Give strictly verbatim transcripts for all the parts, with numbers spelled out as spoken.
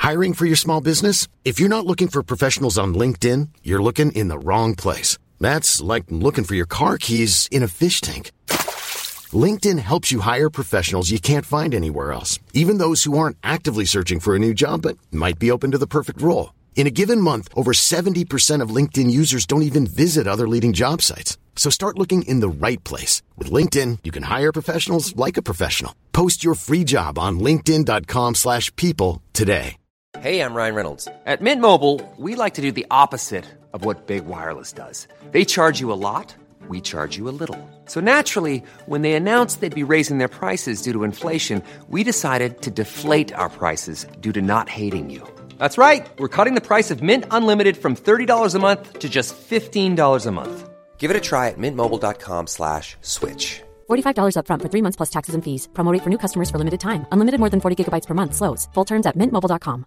Hiring for your small business? If you're not looking for professionals on LinkedIn, you're looking in the wrong place. That's like looking for your car keys in a fish tank. LinkedIn helps you hire professionals you can't find anywhere else, even those who aren't actively searching for a new job but might be open to the perfect role. In a given month, over seventy percent of LinkedIn users don't even visit other leading job sites. So start looking in the right place. With LinkedIn, you can hire professionals like a professional. Post your free job on linkedin.com slash people today. Hey, I'm Ryan Reynolds. At Mint Mobile, we like to do the opposite of what Big Wireless does. They charge you a lot, we charge you a little. So naturally, when they announced they'd be raising their prices due to inflation, we decided to deflate our prices due to not hating you. That's right. We're cutting the price of Mint Unlimited from thirty dollars a month to just fifteen dollars a month. Give it a try at mintmobile.com slash switch. forty-five dollars up front for three months plus taxes and fees. Promo rate for new customers for limited time. Unlimited more than forty gigabytes per month. Slows full terms at mint mobile dot com.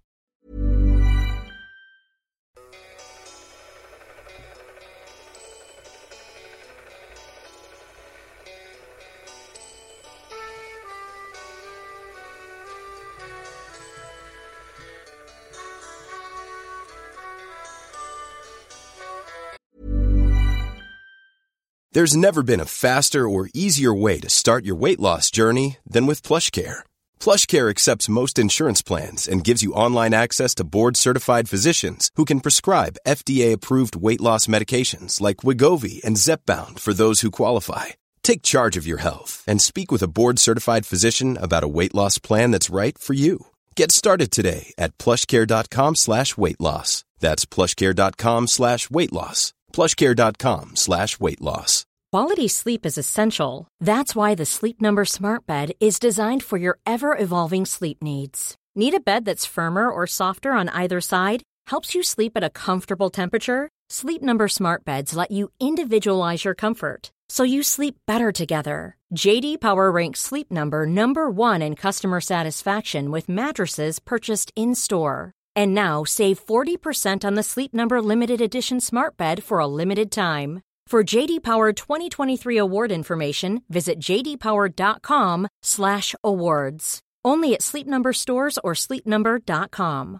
There's never been a faster or easier way to start your weight loss journey than with PlushCare. PlushCare accepts most insurance plans and gives you online access to board-certified physicians who can prescribe F D A-approved weight loss medications like Wegovy and Zepbound for those who qualify. Take charge of your health and speak with a board-certified physician about a weight loss plan that's right for you. Get started today at plushcare.com slash weight loss. That's plushcare.com slash weight loss. plushcare.com slash weight loss. Quality sleep is essential. That's why the Sleep Number Smart Bed is designed for your ever-evolving sleep needs. Need a bed that's firmer or softer on either side? Helps you sleep at a comfortable temperature? Sleep Number Smart Beds let you individualize your comfort, so you sleep better together. J D Power ranks Sleep Number number one in customer satisfaction with mattresses purchased in-store. And now save forty percent on the Sleep Number Limited Edition Smart Bed for a limited time. For J D Power twenty twenty-three award information, visit jdpower.com slash awards. Only at Sleep Number stores or sleep number dot com.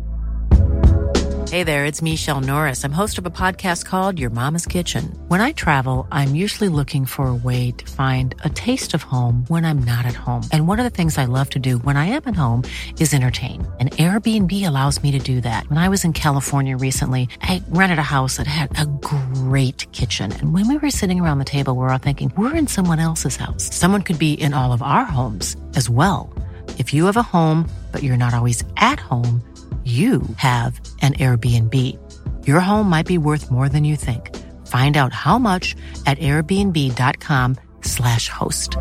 Hey there, it's Michelle Norris. I'm host of a podcast called Your Mama's Kitchen. When I travel, I'm usually looking for a way to find a taste of home when I'm not at home. And one of the things I love to do when I am at home is entertain. And Airbnb allows me to do that. When I was in California recently, I rented a house that had a great kitchen. And when we were sitting around the table, we were all thinking, we're in someone else's house. Someone could be in all of our homes as well. If you have a home, but you're not always at home, you have an Airbnb. Your home might be worth more than you think. Find out how much at airbnb.com slash host.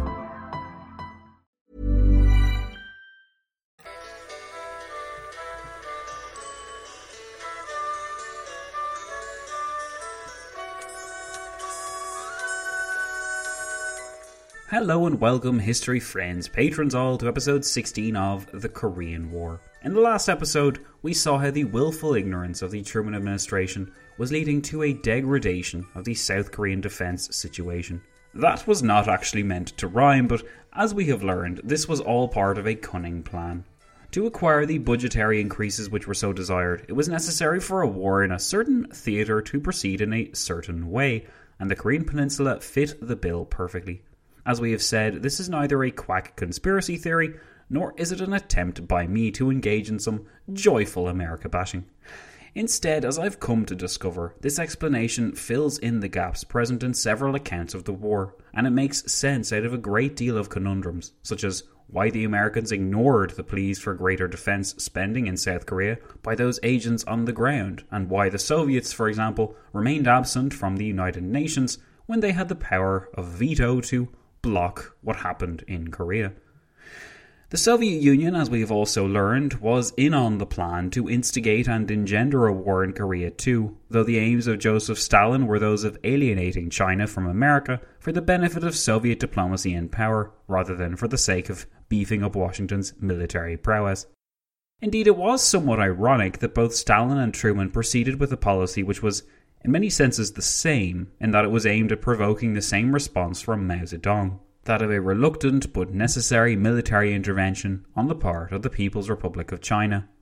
Hello and welcome, history friends, patrons all, to episode sixteen of The Korean War. In the last episode, we saw how the willful ignorance of the Truman administration was leading to a degradation of the South Korean defense situation. That was not actually meant to rhyme, but as we have learned, this was all part of a cunning plan. To acquire the budgetary increases which were so desired, it was necessary for a war in a certain theatre to proceed in a certain way, and the Korean Peninsula fit the bill perfectly. As we have said, this is neither a quack conspiracy theory, nor is it an attempt by me to engage in some joyful America bashing. Instead, as I've come to discover, this explanation fills in the gaps present in several accounts of the war, and it makes sense out of a great deal of conundrums, such as why the Americans ignored the pleas for greater defense spending in South Korea by those agents on the ground, and why the Soviets, for example, remained absent from the United Nations when they had the power of veto to block what happened in Korea. The Soviet Union, as we have also learned, was in on the plan to instigate and engender a war in Korea too, though the aims of Joseph Stalin were those of alienating China from America for the benefit of Soviet diplomacy and power, rather than for the sake of beefing up Washington's military prowess. Indeed, it was somewhat ironic that both Stalin and Truman proceeded with a policy which was in many senses the same, in that it was aimed at provoking the same response from Mao Zedong, that of a reluctant but necessary military intervention on the part of the People's Republic of China.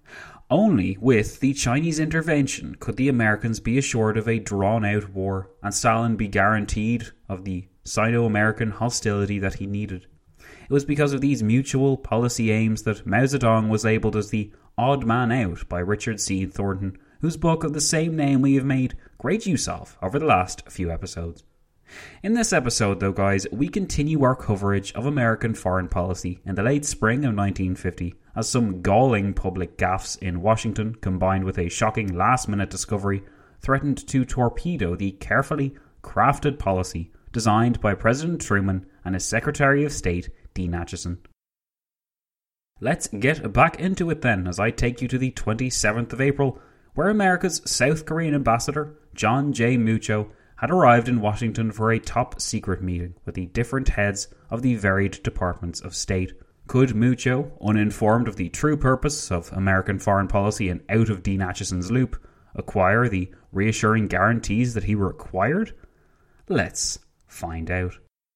Only with the Chinese intervention could the Americans be assured of a drawn-out war, and Stalin be guaranteed of the Sino-American hostility that he needed. It was because of these mutual policy aims that Mao Zedong was labelled as the odd man out by Richard C. Thornton, whose book of the same name we have made great use of over the last few episodes. In this episode, though, guys, we continue our coverage of American foreign policy in the late spring of nineteen fifty, as some galling public gaffes in Washington, combined with a shocking last-minute discovery, threatened to torpedo the carefully crafted policy designed by President Truman and his Secretary of State, Dean Acheson. Let's get back into it then, as I take you to the twenty-seventh of April, where America's South Korean ambassador, John J. Mucho, had arrived in Washington for a top-secret meeting with the different heads of the varied departments of state. Could Mucho, uninformed of the true purpose of American foreign policy and out of Dean Acheson's loop, acquire the reassuring guarantees that he required? Let's find out.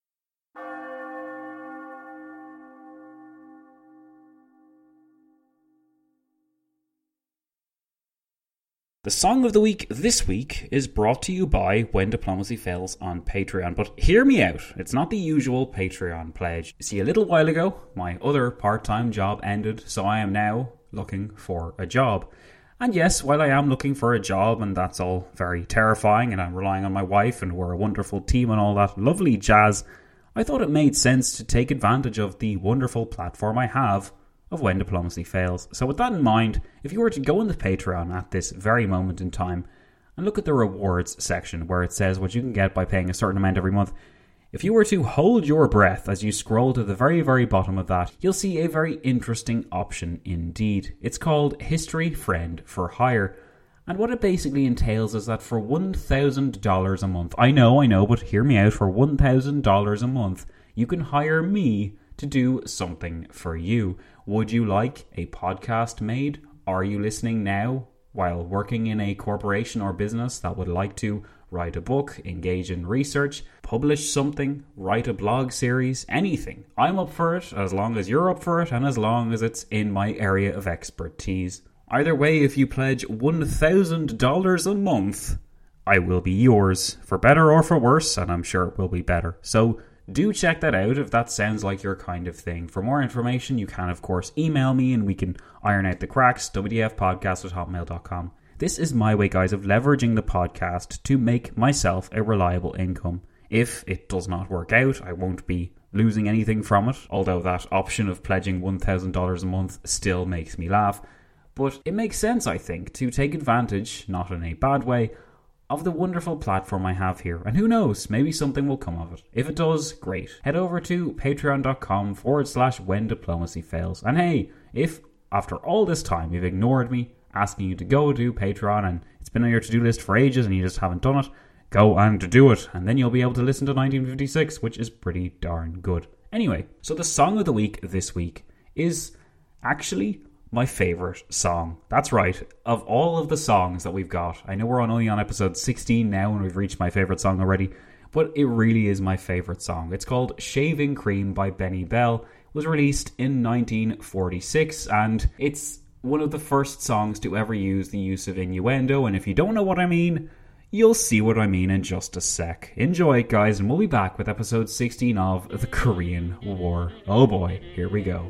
The song of the week this week is brought to you by When Diplomacy Fails on Patreon. But hear me out, it's not the usual Patreon pledge. See, a little while ago, my other part-time job ended, so I am now looking for a job. And yes, while I am looking for a job, and that's all very terrifying, and I'm relying on my wife, and we're a wonderful team and all that lovely jazz, I thought it made sense to take advantage of the wonderful platform I have of When Diplomacy Fails. So with that in mind, if you were to go on the Patreon at this very moment in time and look at the rewards section where it says what you can get by paying a certain amount every month, if you were to hold your breath as you scroll to the very, very bottom of that, you'll see a very interesting option indeed. It's called History Friend for Hire. And what it basically entails is that for one thousand dollars a month, I know, I know, but hear me out, for one thousand dollars a month, you can hire me to do something for you. Would you like a podcast made? Are you listening now while working in a corporation or business that would like to write a book, engage in research, publish something, write a blog series, anything? I'm up for it, as long as you're up for it, and as long as it's in my area of expertise. Either way, if you pledge one thousand dollars a month, I will be yours, for better or for worse, and I'm sure it will be better. So do check that out if that sounds like your kind of thing. For more information, you can, of course, email me and we can iron out the cracks, w d f podcast at hotmail dot com. This is my way, guys, of leveraging the podcast to make myself a reliable income. If it does not work out, I won't be losing anything from it, although that option of pledging one thousand dollars a month still makes me laugh. But it makes sense, I think, to take advantage, not in a bad way, of the wonderful platform I have here. And who knows, maybe something will come of it. If it does, great. Head over to patreon.com forward slash when diplomacy fails. And hey, if after all this time you've ignored me, asking you to go to Patreon, and it's been on your to-do list for ages and you just haven't done it, go and do it. And then you'll be able to listen to nineteen fifty-six, which is pretty darn good. Anyway, so the song of the week this week is actually my favourite song. That's right. Of all of the songs that we've got, I know we're only on episode sixteen now and we've reached my favourite song already, but it really is my favourite song. It's called Shaving Cream by Benny Bell. It was released in nineteen forty-six and it's one of the first songs to ever use the use of innuendo, and if you don't know what I mean, you'll see what I mean in just a sec. Enjoy it, guys, and we'll be back with episode sixteen of The Korean War. Oh boy, here we go.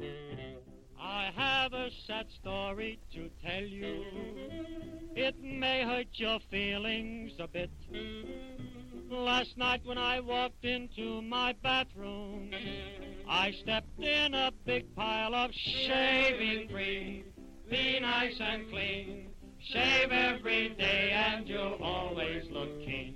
Have a sad story to tell you. It may hurt your feelings a bit. Last night when I walked into my bathroom, I stepped in a big pile of shaving cream. Be nice and clean. Shave every day and you'll always look keen.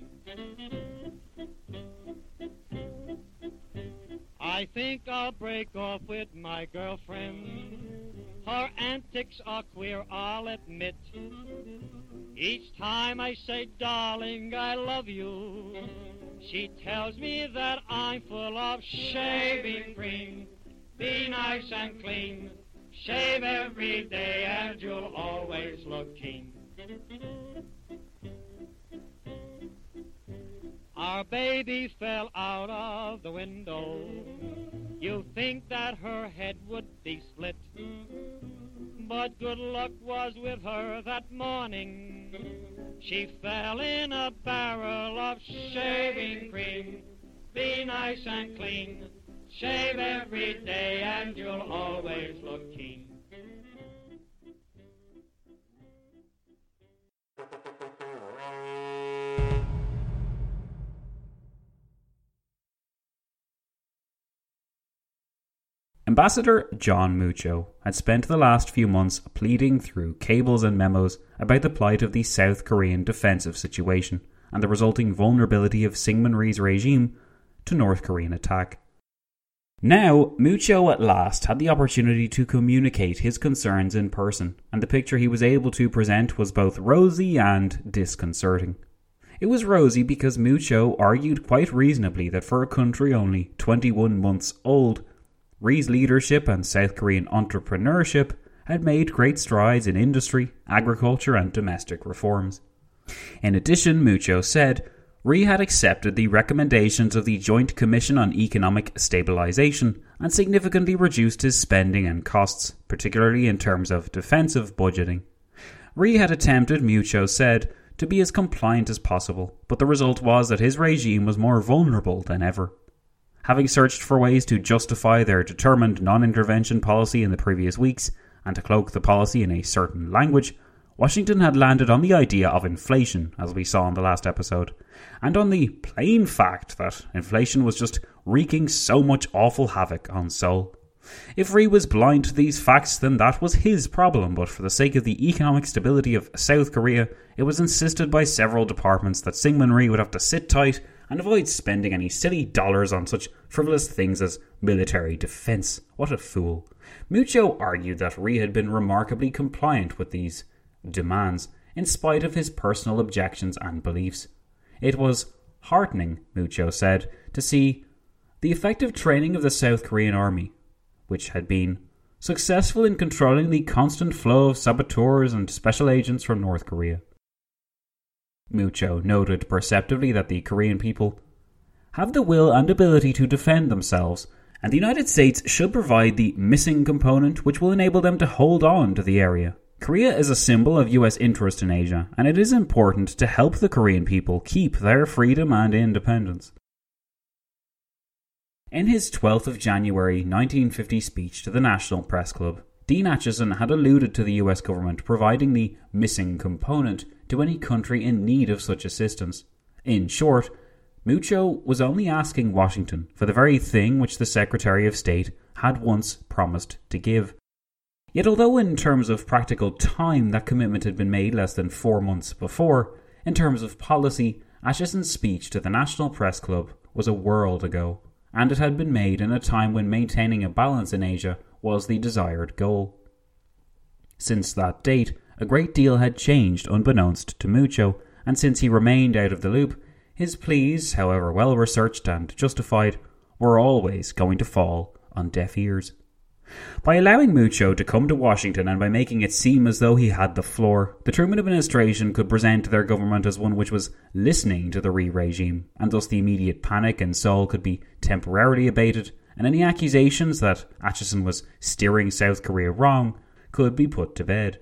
I think I'll break off with my girlfriend. Her antics are queer, I'll admit. Each time I say, darling, I love you, she tells me that I'm full of shaving cream. Be nice and clean. Shave every day and you'll always look keen. Our baby fell out of the window. You think that her head would be split, But good luck was with her that morning. She fell in a barrel of shaving cream. Be nice and clean. Shave every day and you'll always look keen. Ambassador John Mucho had spent the last few months pleading through cables and memos about the plight of the South Korean defensive situation and the resulting vulnerability of Syngman Rhee's regime to North Korean attack. Now, Mucho at last had the opportunity to communicate his concerns in person, and the picture he was able to present was both rosy and disconcerting. It was rosy because Mucho argued quite reasonably that for a country only twenty-one months old, Rhee's leadership and South Korean entrepreneurship had made great strides in industry, agriculture and domestic reforms. In addition, Mucho said, Rhee had accepted the recommendations of the Joint Commission on Economic Stabilization and significantly reduced his spending and costs, particularly in terms of defensive budgeting. Rhee had attempted, Mucho said, to be as compliant as possible, but the result was that his regime was more vulnerable than ever. Having searched for ways to justify their determined non-intervention policy in the previous weeks, and to cloak the policy in a certain language, Washington had landed on the idea of inflation, as we saw in the last episode, and on the plain fact that inflation was just wreaking so much awful havoc on Seoul. If Rhee was blind to these facts, then that was his problem, but for the sake of the economic stability of South Korea, it was insisted by several departments that Syngman Rhee would have to sit tight and avoid spending any silly dollars on such frivolous things as military defence. What a fool. Mucho argued that Rhee had been remarkably compliant with these demands, in spite of his personal objections and beliefs. It was heartening, Mucho said, to see the effective training of the South Korean army, which had been successful in controlling the constant flow of saboteurs and special agents from North Korea. Mucho noted perceptively that the Korean people have the will and ability to defend themselves, and the United States should provide the missing component which will enable them to hold on to the area. Korea is a symbol of U S interest in Asia, and it is important to help the Korean people keep their freedom and independence. In his twelfth of January nineteen fifty speech to the National Press Club, Dean Acheson had alluded to the U S government providing the missing component to any country in need of such assistance. In short, Mucho was only asking Washington for the very thing which the Secretary of State had once promised to give. Yet although in terms of practical time that commitment had been made less than four months before, in terms of policy, Acheson's speech to the National Press Club was a world ago, and it had been made in a time when maintaining a balance in Asia was the desired goal. Since that date, a great deal had changed unbeknownst to Mucho, and since he remained out of the loop, his pleas, however well researched and justified, were always going to fall on deaf ears. By allowing Mucho to come to Washington and by making it seem as though he had the floor, the Truman administration could present their government as one which was listening to the Rhee regime, and thus the immediate panic in Seoul could be temporarily abated, and any accusations that Acheson was steering South Korea wrong could be put to bed.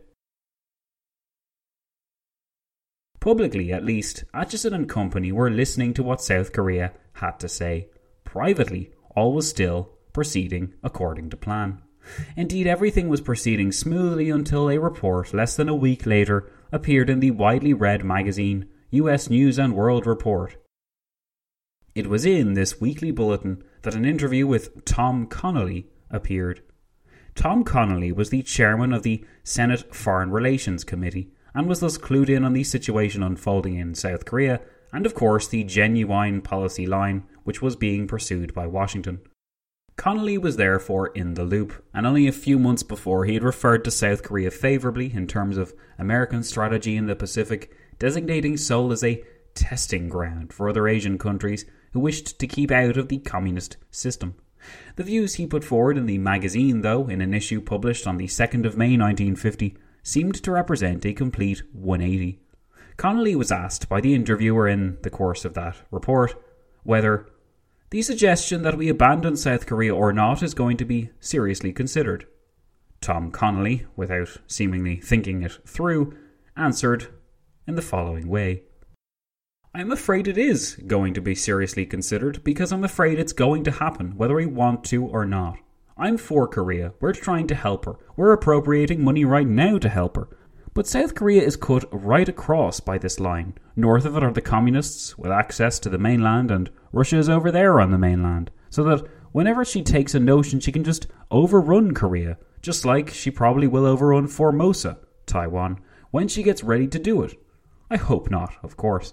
Publicly, at least, Acheson and company were listening to what South Korea had to say. Privately, all was still proceeding according to plan. Indeed, everything was proceeding smoothly until a report less than a week later appeared in the widely read magazine U S News and World Report. It was in this weekly bulletin that an interview with Tom Connolly appeared. Tom Connolly was the chairman of the Senate Foreign Relations Committee and was thus clued in on the situation unfolding in South Korea and, of course, the genuine policy line which was being pursued by Washington. Connolly was therefore in the loop, and only a few months before he had referred to South Korea favourably in terms of American strategy in the Pacific, designating Seoul as a testing ground for other Asian countries who wished to keep out of the communist system. The views he put forward in the magazine, though, in an issue published on the second of May nineteen fifty, seemed to represent a complete one eighty. Connolly was asked by the interviewer in the course of that report whether the suggestion that we abandon South Korea or not is going to be seriously considered. Tom Connolly, without seemingly thinking it through, answered in the following way. I'm afraid it is going to be seriously considered because I'm afraid it's going to happen whether we want to or not. I'm for Korea. We're trying to help her. We're appropriating money right now to help her. But South Korea is cut right across by this line. North of it are the communists with access to the mainland, and Russia is over there on the mainland. So that whenever she takes a notion, she can just overrun Korea, just like she probably will overrun Formosa, Taiwan, when she gets ready to do it. I hope not, of course.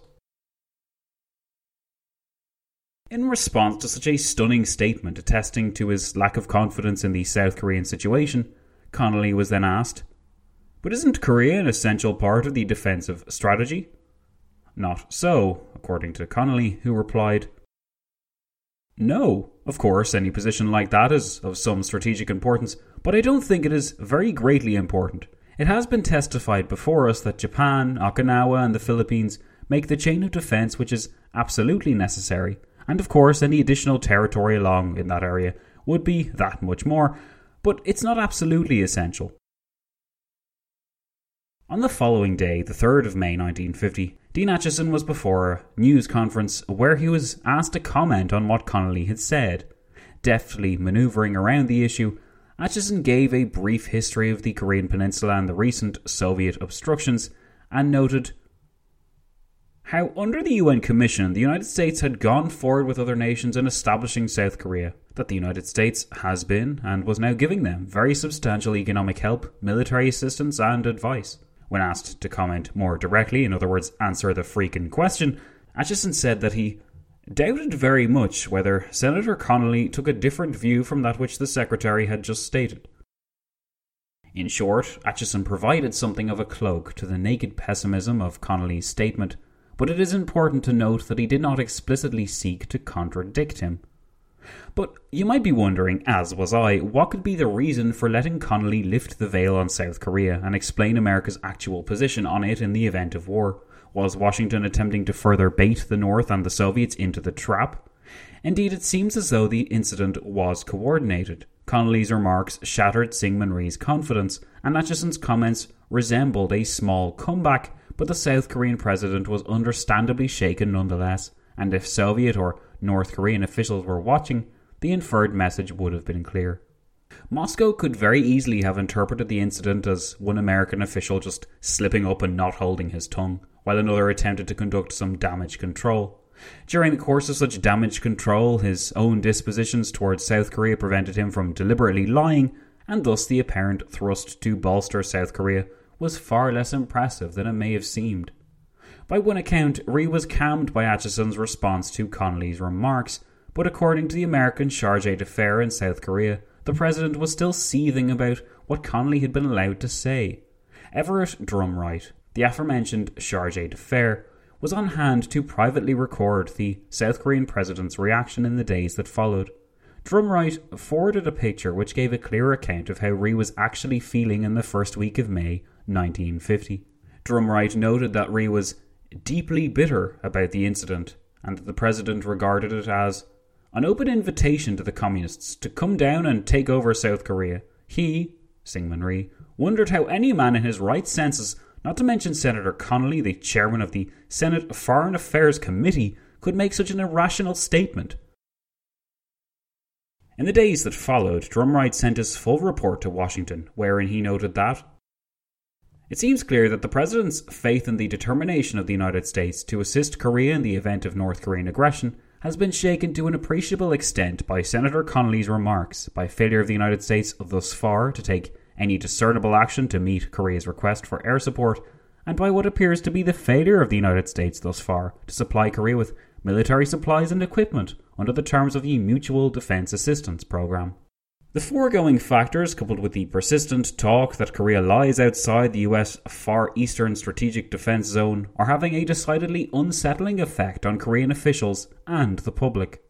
In response to such a stunning statement attesting to his lack of confidence in the South Korean situation, Connolly was then asked, "But isn't Korea an essential part of the defensive strategy?" Not so, according to Connolly, who replied, "No, of course any position like that is of some strategic importance, but I don't think it is very greatly important. It has been testified before us that Japan, Okinawa and the Philippines make the chain of defence which is absolutely necessary. And of course any additional territory along in that area would be that much more, but it's not absolutely essential." On the following day, the third of May nineteen fifty, Dean Acheson was before a news conference where he was asked to comment on what Connolly had said. Deftly manoeuvring around the issue, Acheson gave a brief history of the Korean Peninsula and the recent Soviet obstructions, and noted how under the U N Commission the United States had gone forward with other nations in establishing South Korea, that the United States has been and was now giving them very substantial economic help, military assistance and advice. When asked to comment more directly, in other words answer the freaking question, Acheson said that he doubted very much whether Senator Connolly took a different view from that which the Secretary had just stated. In short, Acheson provided something of a cloak to the naked pessimism of Connolly's statement, but it is important to note that he did not explicitly seek to contradict him. But you might be wondering, as was I, what could be the reason for letting Connolly lift the veil on South Korea and explain America's actual position on it in the event of war? Was Washington attempting to further bait the North and the Soviets into the trap? Indeed, it seems as though the incident was coordinated. Connolly's remarks shattered Syngman Rhee's confidence, and Acheson's comments resembled a small comeback, but the South Korean president was understandably shaken nonetheless, and if Soviet or North Korean officials were watching, the inferred message would have been clear. Moscow could very easily have interpreted the incident as one American official just slipping up and not holding his tongue, while another attempted to conduct some damage control. During the course of such damage control, his own dispositions towards South Korea prevented him from deliberately lying, and thus the apparent thrust to bolster South Korea was far less impressive than it may have seemed. By one account, Rhee was calmed by Acheson's response to Connolly's remarks, but according to the American charge d'affaires in South Korea, the president was still seething about what Connolly had been allowed to say. Everett Drumright, the aforementioned charge d'affaires, was on hand to privately record the South Korean president's reaction in the days that followed. Drumright forwarded a picture which gave a clear account of how Rhee was actually feeling in the first week of May nineteen fifty. Drumright noted that Rhee was deeply bitter about the incident, and that the president regarded it as an open invitation to the communists to come down and take over South Korea. He, Syngman Rhee, wondered how any man in his right senses, not to mention Senator Connolly, the chairman of the Senate Foreign Affairs Committee, could make such an irrational statement. In the days that followed, Drumright sent his full report to Washington, wherein he noted that it seems clear that the President's faith in the determination of the United States to assist Korea in the event of North Korean aggression has been shaken to an appreciable extent by Senator Connolly's remarks, by failure of the United States thus far to take any discernible action to meet Korea's request for air support, and by what appears to be the failure of the United States thus far to supply Korea with military supplies and equipment under the terms of the Mutual Defense Assistance Program. The foregoing factors, coupled with the persistent talk that Korea lies outside the U S Far Eastern Strategic Defense Zone, are having a decidedly unsettling effect on Korean officials and the public.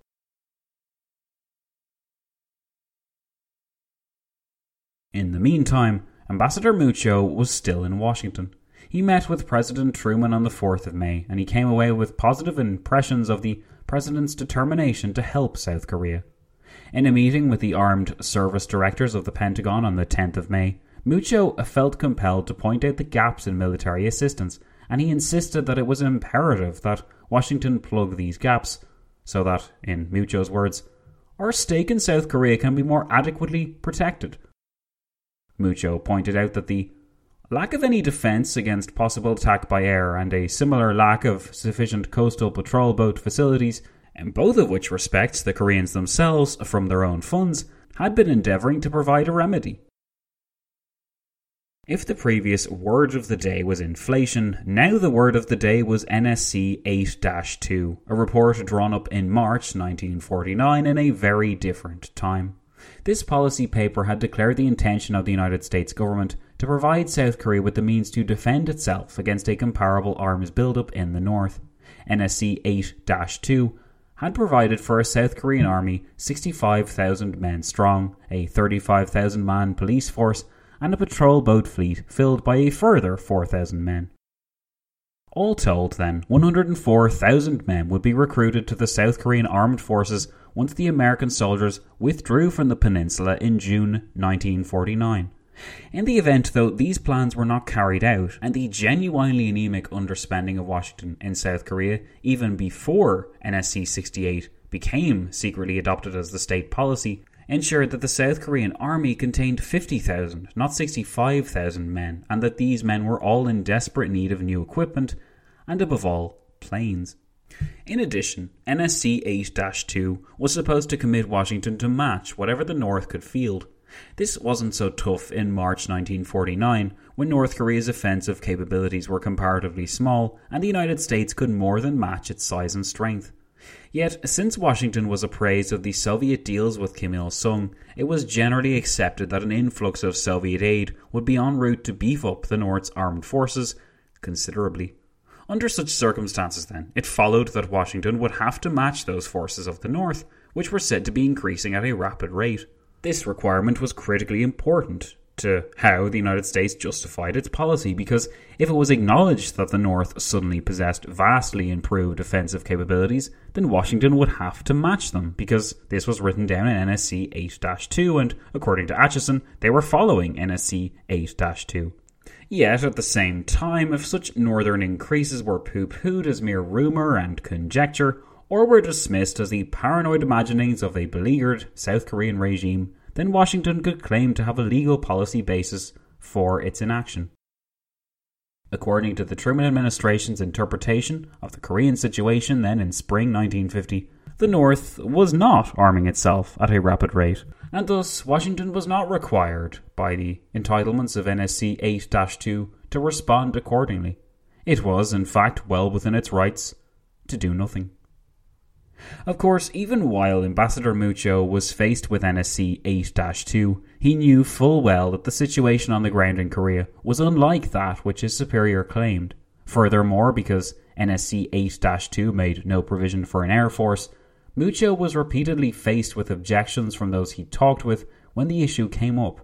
In the meantime, Ambassador Mucho was still in Washington. He met with President Truman on the fourth of May, and he came away with positive impressions of the President's determination to help South Korea. In a meeting with the Armed Service Directors of the Pentagon on the tenth of May, Mucho felt compelled to point out the gaps in military assistance, and he insisted that it was imperative that Washington plug these gaps, so that, in Mucho's words, our stake in South Korea can be more adequately protected. Mucho pointed out that the lack of any defence against possible attack by air and a similar lack of sufficient coastal patrol boat facilities, in both of which respects the Koreans themselves from their own funds, had been endeavouring to provide a remedy. If the previous word of the day was inflation, now the word of the day was N S C eight dash two, a report drawn up in March nineteen forty-nine in a very different time. This policy paper had declared the intention of the United States government to provide South Korea with the means to defend itself against a comparable arms buildup in the north. N S C eight dash two had provided for a South Korean army sixty-five thousand men strong, a thirty-five thousand man police force, and a patrol boat fleet filled by a further four thousand men. All told, then, one hundred four thousand men would be recruited to the South Korean armed forces once the American soldiers withdrew from the peninsula in June nineteen forty-nine. In the event, though, these plans were not carried out, and the genuinely anemic underspending of Washington in South Korea, even before N S C sixty-eight became secretly adopted as the state policy, ensured that the South Korean army contained fifty thousand, not sixty-five thousand men, and that these men were all in desperate need of new equipment, and above all, planes. In addition, N S C eight dash two was supposed to commit Washington to match whatever the North could field. This wasn't so tough in March nineteen forty-nine, when North Korea's offensive capabilities were comparatively small and the United States could more than match its size and strength. Yet, since Washington was appraised of the Soviet deals with Kim Il-sung, it was generally accepted that an influx of Soviet aid would be en route to beef up the North's armed forces considerably. Under such circumstances, then, it followed that Washington would have to match those forces of the North, which were said to be increasing at a rapid rate. This requirement was critically important to how the United States justified its policy, because if it was acknowledged that the North suddenly possessed vastly improved offensive capabilities, then Washington would have to match them, because this was written down in N S C eight dash two, and according to Acheson, they were following N S C eight dash two. Yet, at the same time, if such northern increases were pooh-poohed as mere rumour and conjecture, or were dismissed as the paranoid imaginings of a beleaguered South Korean regime, then Washington could claim to have a legal policy basis for its inaction. According to the Truman administration's interpretation of the Korean situation then in spring nineteen fifty, the North was not arming itself at a rapid rate, and thus Washington was not required by the entitlements of N S C eight dash two to respond accordingly. It was, in fact, well within its rights to do nothing. Of course, even while Ambassador Mucho was faced with N S C eight dash two, he knew full well that the situation on the ground in Korea was unlike that which his superior claimed. Furthermore, because N S C eight dash two made no provision for an air force, Mucho was repeatedly faced with objections from those he talked with when the issue came up.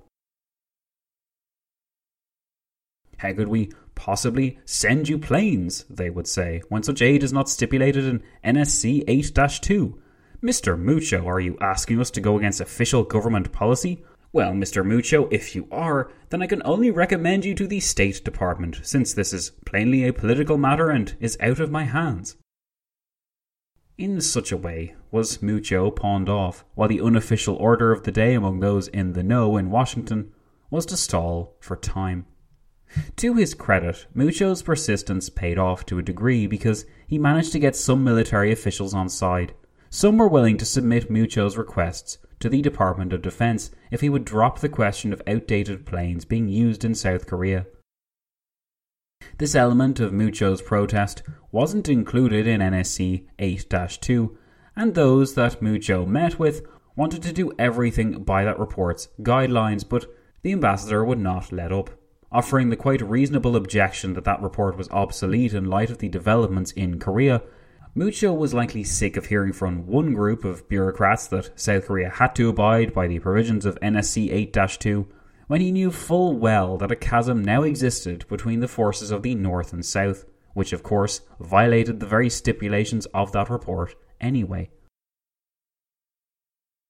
How could we possibly send you planes, they would say, when such aid is not stipulated in N S C eight dash two? Mister Mucho, are you asking us to go against official government policy? Well, Mister Mucho, if you are, then I can only recommend you to the State Department, since this is plainly a political matter and is out of my hands. In such a way was Mucho pawned off, while the unofficial order of the day among those in the know in Washington was to stall for time. To his credit, Mucho's persistence paid off to a degree because he managed to get some military officials on side. Some were willing to submit Mucho's requests to the Department of Defense if he would drop the question of outdated planes being used in South Korea. This element of Mucho's protest wasn't included in N S C eight dash two, and those that Mucho met with wanted to do everything by that report's guidelines, but the ambassador would not let up. Offering the quite reasonable objection that that report was obsolete in light of the developments in Korea, Mucho was likely sick of hearing from one group of bureaucrats that South Korea had to abide by the provisions of N S C eight dash two, when he knew full well that a chasm now existed between the forces of the North and South, which of course violated the very stipulations of that report anyway.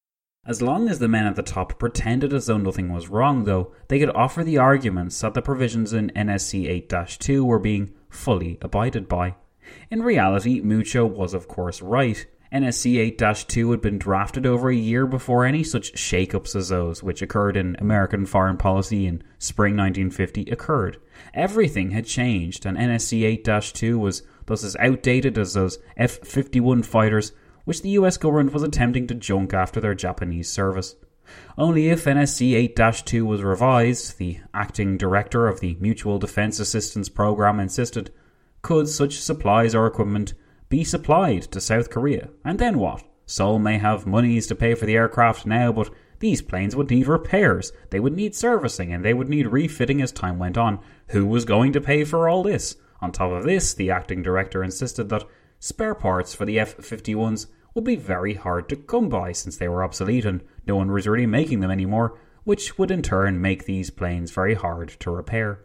As long as the men at the top pretended as though nothing was wrong, though, they could offer the arguments that the provisions in N S C eight dash two were being fully abided by. In reality, Mucho was of course right. N S C eight dash two had been drafted over a year before any such shake-ups as those which occurred in American foreign policy in spring nineteen fifty occurred. Everything had changed, and N S C eight dash two was thus as outdated as those F fifty-one fighters which the U S government was attempting to junk after their Japanese service. Only if N S C eight dash two was revised, the acting director of the Mutual Defense Assistance Program insisted, could such supplies or equipment be supplied to South Korea. And then what? Seoul may have monies to pay for the aircraft now, but these planes would need repairs, they would need servicing, and they would need refitting as time went on. Who was going to pay for all this? On top of this, the acting director insisted that spare parts for the F fifty-ones would be very hard to come by since they were obsolete and no one was really making them anymore, which would in turn make these planes very hard to repair.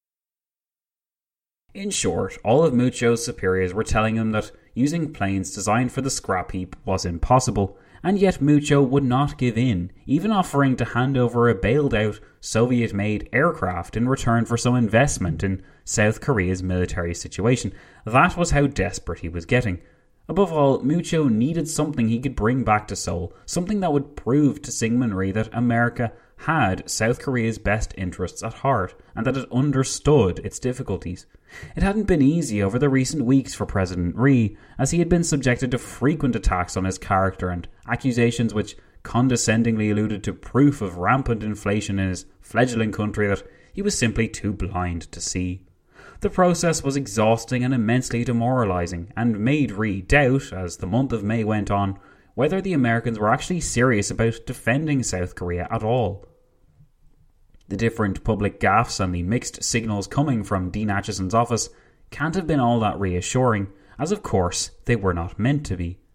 In short, all of Mucho's superiors were telling him that using planes designed for the scrap heap was impossible, and yet Mucho would not give in, even offering to hand over a bailed-out Soviet-made aircraft in return for some investment in South Korea's military situation. That was how desperate he was getting. Above all, Mucho needed something he could bring back to Seoul, something that would prove to Syngman Rhee that America had South Korea's best interests at heart, and that it understood its difficulties. It hadn't been easy over the recent weeks for President Rhee, as he had been subjected to frequent attacks on his character and accusations which condescendingly alluded to proof of rampant inflation in his fledgling country that he was simply too blind to see. The process was exhausting and immensely demoralising, and made Rhee doubt, as the month of May went on, whether the Americans were actually serious about defending South Korea at all. The different public gaffes and the mixed signals coming from Dean Acheson's office can't have been all that reassuring, as of course they were not meant to be.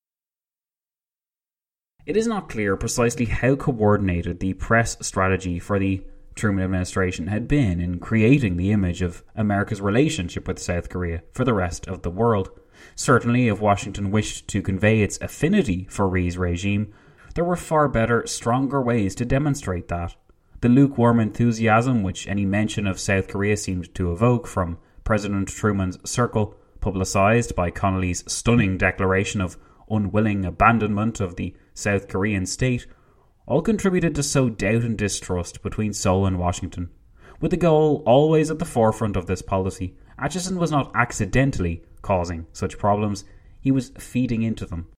It is not clear precisely how coordinated the press strategy for the Truman administration had been in creating the image of America's relationship with South Korea for the rest of the world. Certainly, if Washington wished to convey its affinity for Rhee's regime, there were far better, stronger ways to demonstrate that. The lukewarm enthusiasm which any mention of South Korea seemed to evoke from President Truman's circle, publicised by Connolly's stunning declaration of unwilling abandonment of the South Korean state, all contributed to sow doubt and distrust between Seoul and Washington. With the goal always at the forefront of this policy, Acheson was not accidentally causing such problems, he was feeding into them.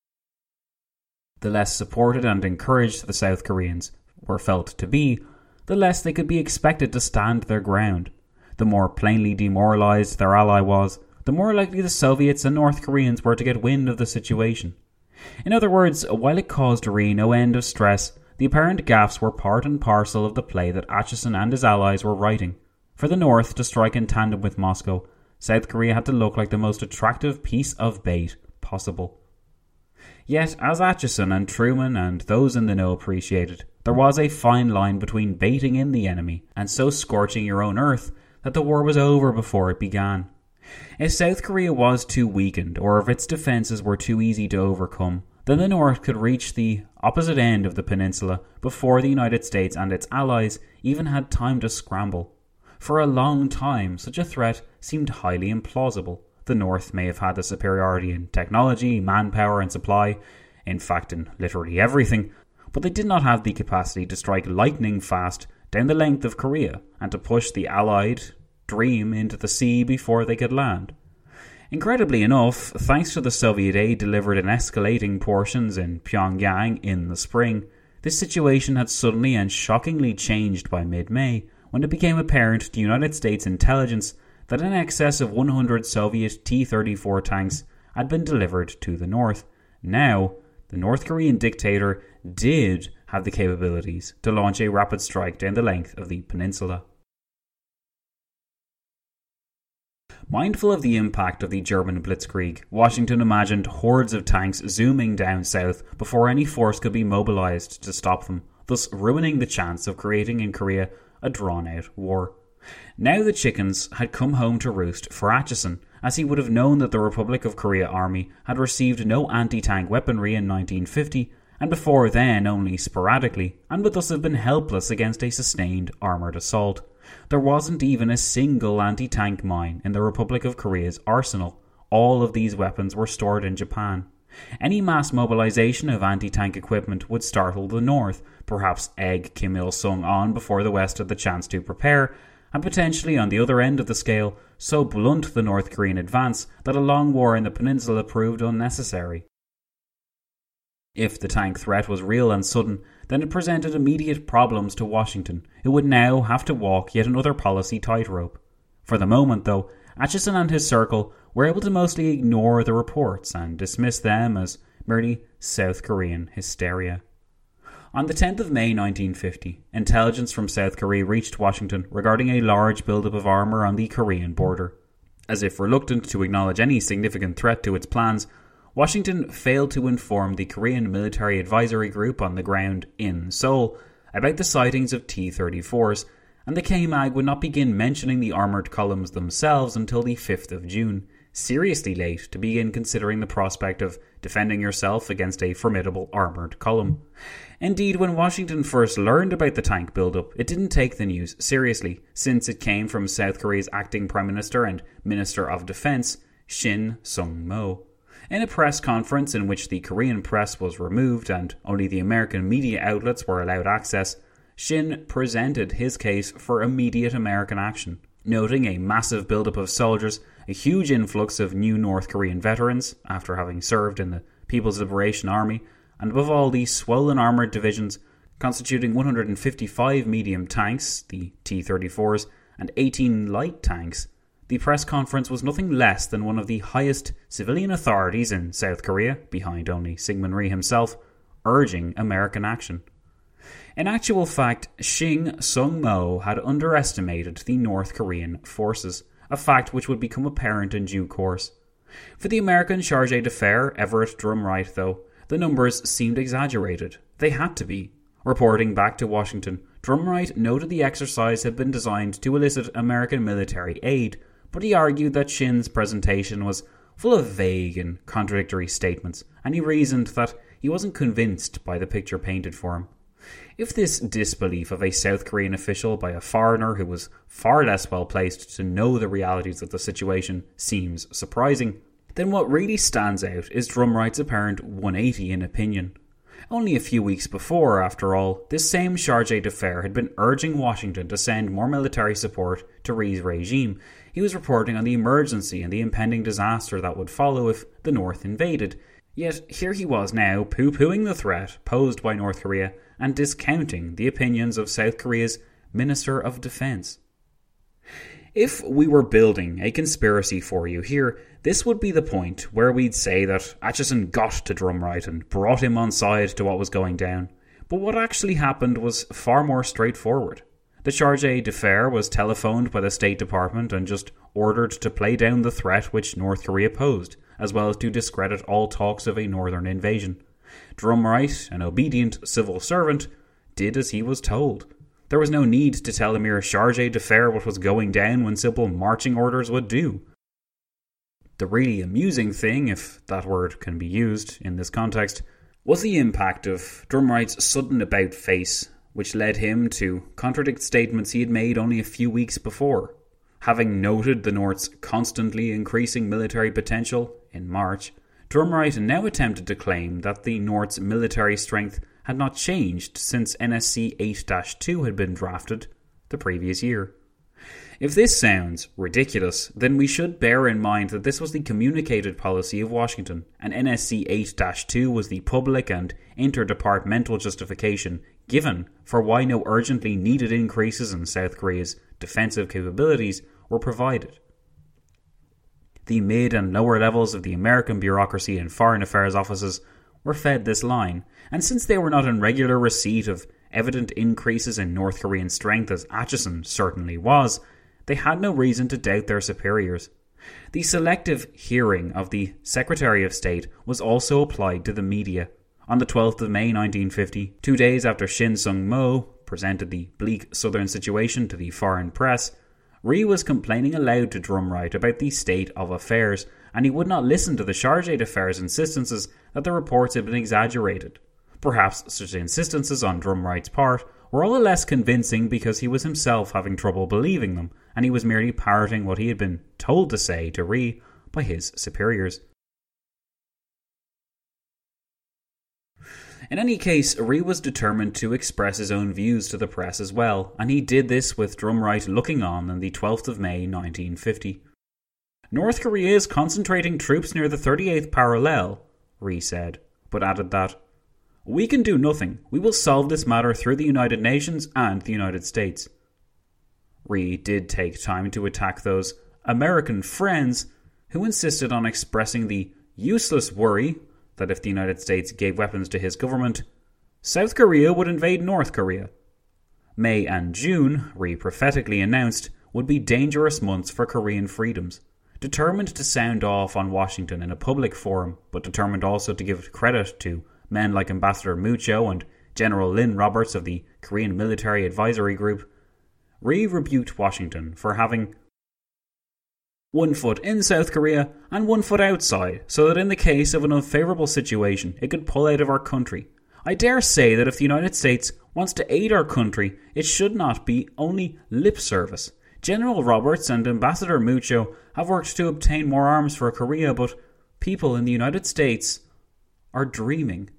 The less supported and encouraged the South Koreans were felt to be, the less they could be expected to stand their ground. The more plainly demoralised their ally was, the more likely the Soviets and North Koreans were to get wind of the situation. In other words, while it caused Rhee no end of stress, the apparent gaffes were part and parcel of the play that Acheson and his allies were writing. For the North to strike in tandem with Moscow, South Korea had to look like the most attractive piece of bait possible. Yet, as Acheson and Truman and those in the know appreciated, there was a fine line between baiting in the enemy and so scorching your own earth that the war was over before it began. If South Korea was too weakened, or if its defences were too easy to overcome, then the North could reach the opposite end of the peninsula before the United States and its allies even had time to scramble. For a long time, such a threat seemed highly implausible. The North may have had the superiority in technology, manpower and supply, in fact in literally everything, but they did not have the capacity to strike lightning fast down the length of Korea and to push the Allied dream into the sea before they could land. Incredibly enough, thanks to the Soviet aid delivered in escalating portions in Pyongyang in the spring, this situation had suddenly and shockingly changed by mid-May, when it became apparent to United States intelligence that in excess of one hundred Soviet T thirty-four tanks had been delivered to the North. Now, the North Korean dictator did have the capabilities to launch a rapid strike down the length of the peninsula. Mindful of the impact of the German blitzkrieg, Washington imagined hordes of tanks zooming down south before any force could be mobilised to stop them, thus ruining the chance of creating in Korea a drawn-out war. Now the chickens had come home to roost for Acheson, as he would have known that the Republic of Korea army had received no anti-tank weaponry in nineteen fifty and before then only sporadically, and would thus have been helpless against a sustained armoured assault. There wasn't even a single anti-tank mine in the Republic of Korea's arsenal. All of these weapons were stored in Japan. Any mass mobilization of anti-tank equipment would startle the North, perhaps egg Kim Il-sung on before the West had the chance to prepare, and potentially on the other end of the scale, so blunt the North Korean advance that a long war in the peninsula proved unnecessary. If the tank threat was real and sudden, then it presented immediate problems to Washington, who would now have to walk yet another policy tightrope. For the moment, though, Acheson and his circle were able to mostly ignore the reports and dismiss them as merely South Korean hysteria. On the tenth of May nineteen fifty, intelligence from South Korea reached Washington regarding a large buildup of armour on the Korean border. As if reluctant to acknowledge any significant threat to its plans, Washington failed to inform the Korean Military Advisory Group on the ground in Seoul about the sightings of T thirty-fours, and the K M A G would not begin mentioning the armoured columns themselves until the fifth of June, seriously late to begin considering the prospect of defending yourself against a formidable armoured column. Indeed, when Washington first learned about the tank buildup, it didn't take the news seriously, since it came from South Korea's acting Prime Minister and Minister of Defence, Shin Sung-mo. In a press conference in which the Korean press was removed and only the American media outlets were allowed access, Shin presented his case for immediate American action, noting a massive buildup of soldiers, a huge influx of new North Korean veterans after having served in the People's Liberation Army, and above all the swollen armoured divisions constituting one hundred fifty-five medium tanks, the T thirty-fours, and eighteen light tanks. The press conference was nothing less than one of the highest civilian authorities in South Korea, behind only Syngman Rhee himself, urging American action. In actual fact, Shin Sung-mo had underestimated the North Korean forces, a fact which would become apparent in due course. For the American charge d'affaires, Everett Drumright, though, the numbers seemed exaggerated. They had to be. Reporting back to Washington, Drumright noted the exercise had been designed to elicit American military aid, but he argued that Shin's presentation was full of vague and contradictory statements, and he reasoned that he wasn't convinced by the picture painted for him. If this disbelief of a South Korean official by a foreigner who was far less well placed to know the realities of the situation seems surprising, then what really stands out is Drumright's apparent one eighty in opinion. Only a few weeks before, after all, this same charge d'affaires had been urging Washington to send more military support to Rhee's regime. He was reporting on the emergency and the impending disaster that would follow if the North invaded. Yet here he was now poo-pooing the threat posed by North Korea and discounting the opinions of South Korea's Minister of Defence. If we were building a conspiracy for you here, this would be the point where we'd say that Acheson got to Drumright and brought him on side to what was going down. But what actually happened was far more straightforward. The charge d'affaires was telephoned by the State Department and just ordered to play down the threat which North Korea posed, as well as to discredit all talks of a northern invasion. Drumright, an obedient civil servant, did as he was told. There was no need to tell a mere charge d'affaires what was going down when simple marching orders would do. The really amusing thing, if that word can be used in this context, was the impact of Drumright's sudden about-face, which led him to contradict statements he had made only a few weeks before. Having noted the North's constantly increasing military potential in March, Drumright now attempted to claim that the North's military strength had not changed since N S C eight dash two had been drafted the previous year. If this sounds ridiculous, then we should bear in mind that this was the communicated policy of Washington, and N S C eight dash two was the public and interdepartmental justification given for why no urgently needed increases in South Korea's defensive capabilities were provided. The mid and lower levels of the American bureaucracy and foreign affairs offices were fed this line, and since they were not in regular receipt of evident increases in North Korean strength as Acheson certainly was, they had no reason to doubt their superiors. The selective hearing of the Secretary of State was also applied to the media. On the twelfth of May nineteen fifty, two days after Shin Sung-mo presented the bleak southern situation to the foreign press, Rhee was complaining aloud to Drumright about the state of affairs, and he would not listen to the charge d'affaires' insistences that the reports had been exaggerated. Perhaps such insistences on Drumright's part were all the less convincing because he was himself having trouble believing them, and he was merely parroting what he had been told to say to Rhee by his superiors. In any case, Rhee was determined to express his own views to the press as well, and he did this with Drumright looking on on the twelfth of May nineteen fifty. "North Korea is concentrating troops near the thirty-eighth parallel," Rhee said, but added that, "We can do nothing. We will solve this matter through the United Nations and the United States." Rhee did take time to attack those American friends who insisted on expressing the useless worry that if the United States gave weapons to his government, South Korea would invade North Korea. May and June, Rhee prophetically announced, would be dangerous months for Korean freedoms. Determined to sound off on Washington in a public forum, but determined also to give credit to men like Ambassador Mucho and General Lynn Roberts of the Korean Military Advisory Group, Rhee rebuked Washington for having one foot in South Korea and one foot outside, so that in the case of an unfavourable situation, it could pull out of our country. I dare say that if the United States wants to aid our country, it should not be only lip service. General Roberts and Ambassador Mucho have worked to obtain more arms for Korea, but people in the United States are dreaming.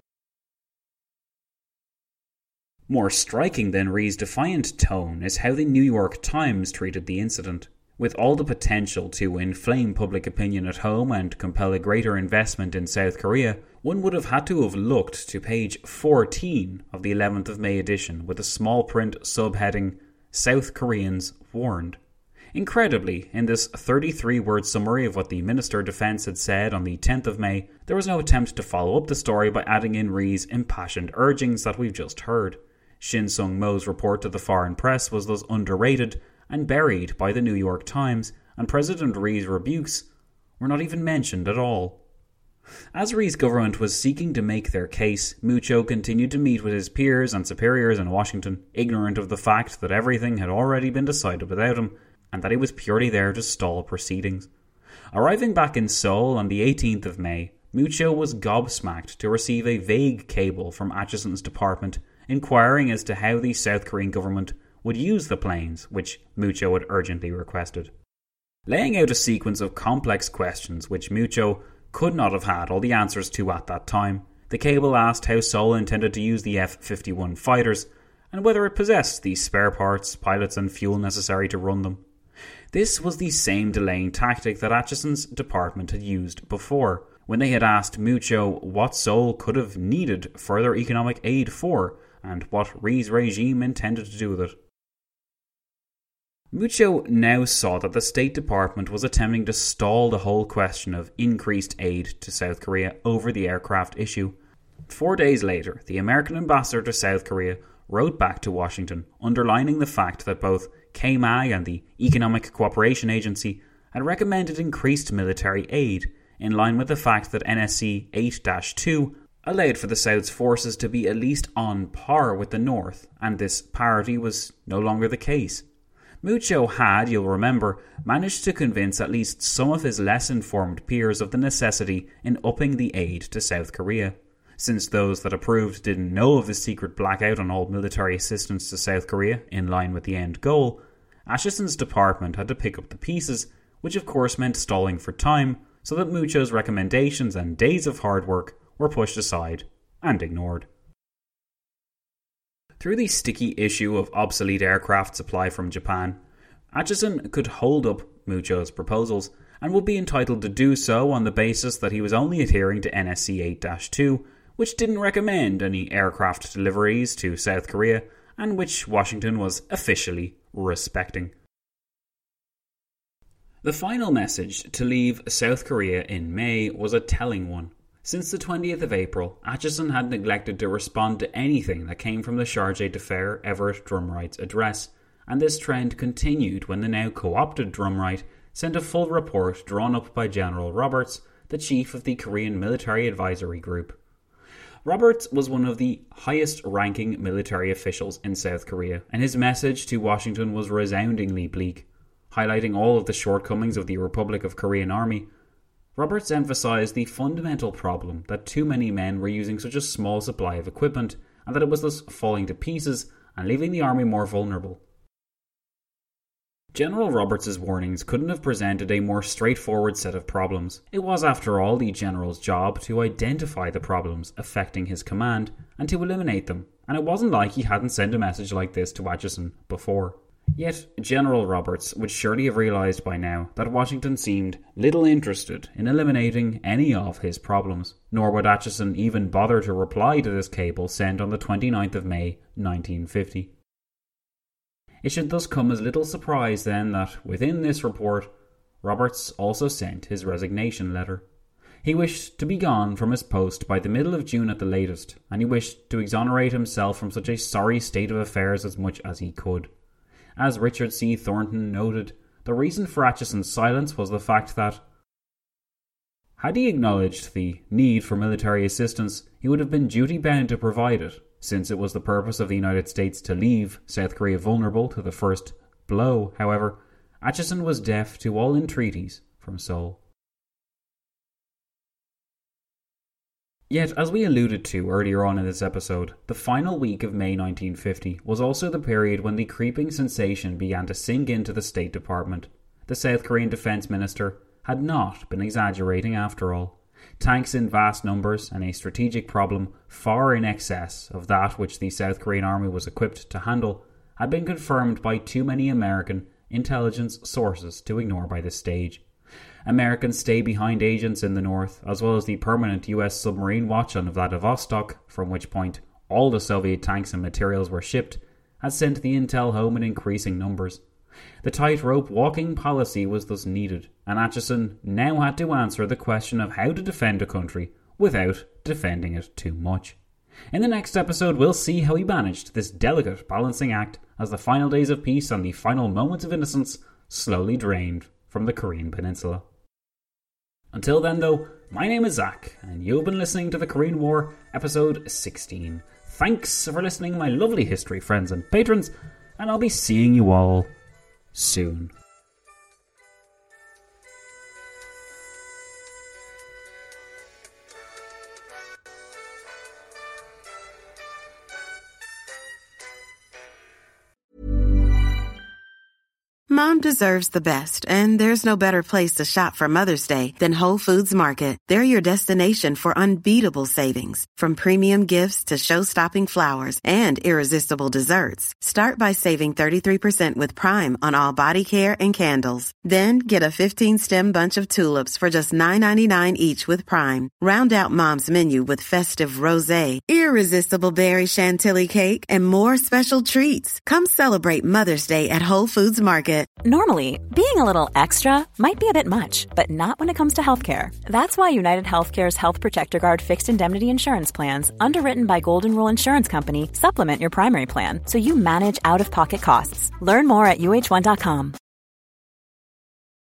More striking than Rhee's defiant tone is how the New York Times treated the incident. With all the potential to inflame public opinion at home and compel a greater investment in South Korea, one would have had to have looked to page fourteen of the eleventh of May edition with a small print subheading, "South Koreans Warned." Incredibly, in this thirty-three word summary of what the Minister of Defence had said on the tenth of May, there was no attempt to follow up the story by adding in Rhee's impassioned urgings that we've just heard. Shin Sung-mo's report to the foreign press was thus underrated and buried by the New York Times, and President Rhee's rebukes were not even mentioned at all. As Rhee's government was seeking to make their case, Mucho continued to meet with his peers and superiors in Washington, ignorant of the fact that everything had already been decided without him, and that he was purely there to stall proceedings. Arriving back in Seoul on the eighteenth of May, Mucho was gobsmacked to receive a vague cable from Acheson's department inquiring as to how the South Korean government would use the planes, which Mucho had urgently requested. Laying out a sequence of complex questions which Mucho could not have had all the answers to at that time, the cable asked how Seoul intended to use the F fifty-one fighters, and whether it possessed the spare parts, pilots and fuel necessary to run them. This was the same delaying tactic that Acheson's department had used before, when they had asked Mucho what Seoul could have needed further economic aid for, and what Rhee's regime intended to do with it. Mucho now saw that the State Department was attempting to stall the whole question of increased aid to South Korea over the aircraft issue. Four days later, the American ambassador to South Korea wrote back to Washington, underlining the fact that both K M A G and the Economic Cooperation Agency had recommended increased military aid, in line with the fact that N S C eight dash two allowed for the South's forces to be at least on par with the North, and this parity was no longer the case. Mucho had, you'll remember, managed to convince at least some of his less informed peers of the necessity in upping the aid to South Korea. Since those that approved didn't know of the secret blackout on all military assistance to South Korea in line with the end goal, Acheson's department had to pick up the pieces, which of course meant stalling for time, so that Mucho's recommendations and days of hard work were pushed aside and ignored. Through the sticky issue of obsolete aircraft supply from Japan, Acheson could hold up Mucho's proposals and would be entitled to do so on the basis that he was only adhering to N S C eight dash two, which didn't recommend any aircraft deliveries to South Korea and which Washington was officially respecting. The final message to leave South Korea in May was a telling one. Since the twentieth of April, Acheson had neglected to respond to anything that came from the Charge d'Affaires Everett Drumright's address, and this trend continued when the now co-opted Drumright sent a full report drawn up by General Roberts, the chief of the Korean Military Advisory Group. Roberts was one of the highest-ranking military officials in South Korea, and his message to Washington was resoundingly bleak, highlighting all of the shortcomings of the Republic of Korean Army. Roberts emphasised the fundamental problem that too many men were using such a small supply of equipment, and that it was thus falling to pieces and leaving the army more vulnerable. General Roberts' warnings couldn't have presented a more straightforward set of problems. It was, after all, the general's job to identify the problems affecting his command and to eliminate them, and it wasn't like he hadn't sent a message like this to Acheson before. Yet, General Roberts would surely have realised by now that Washington seemed little interested in eliminating any of his problems, nor would Acheson even bother to reply to this cable sent on the twenty-ninth of May, nineteen fifty. It should thus come as little surprise then that, within this report, Roberts also sent his resignation letter. He wished to be gone from his post by the middle of June at the latest, and he wished to exonerate himself from such a sorry state of affairs as much as he could. As Richard C. Thornton noted, the reason for Acheson's silence was the fact that, had he acknowledged the need for military assistance, he would have been duty-bound to provide it, since it was the purpose of the United States to leave South Korea vulnerable to the first blow. However, Acheson was deaf to all entreaties from Seoul. Yet, as we alluded to earlier on in this episode, the final week of May nineteen fifty was also the period when the creeping sensation began to sink into the State Department. The South Korean Defence Minister had not been exaggerating after all. Tanks in vast numbers and a strategic problem far in excess of that which the South Korean army was equipped to handle had been confirmed by too many American intelligence sources to ignore by this stage. American stay-behind agents in the north, as well as the permanent U S submarine watch on Vladivostok, from which point all the Soviet tanks and materials were shipped, had sent the intel home in increasing numbers. The tightrope walking policy was thus needed, and Acheson now had to answer the question of how to defend a country without defending it too much. In the next episode, we'll see how he managed this delicate balancing act as the final days of peace and the final moments of innocence slowly drained from the Korean Peninsula. Until then, though, my name is Zach, and you've been listening to The Korean War, episode sixteen. Thanks for listening, my lovely history friends and patrons, and I'll be seeing you all soon. Mom deserves the best, and there's no better place to shop for Mother's Day than Whole Foods Market. They're your destination for unbeatable savings, from premium gifts to show-stopping flowers and irresistible desserts. Start by saving thirty-three percent with Prime on all body care and candles. Then get a fifteen-stem bunch of tulips for just nine ninety-nine each with Prime. Round out Mom's menu with festive rosé, irresistible berry chantilly cake, and more special treats. Come celebrate Mother's Day at Whole Foods Market. Normally, being a little extra might be a bit much, but not when it comes to healthcare. That's why United Healthcare's Health Protector Guard fixed indemnity insurance plans, underwritten by Golden Rule Insurance Company, supplement your primary plan so you manage out-of-pocket costs. Learn more at U H one dot com.